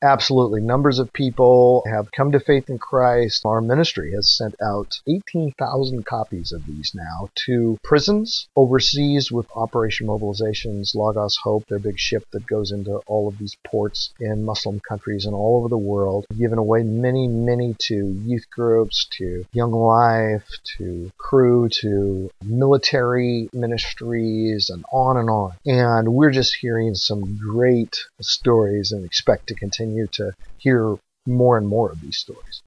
Absolutely. Numbers of people have come to faith in Christ. Our ministry has sent out 18,000 copies of these now to prisons overseas with Operation Mobilizations, Logos Hope, their big ship that goes into all of these ports in Muslim countries and all over the world. We've given away many to youth groups, to Young Life, to Crew, to military ministries, and on and on. And we're just hearing some great stories and expect to continue to hear more and more of these stories.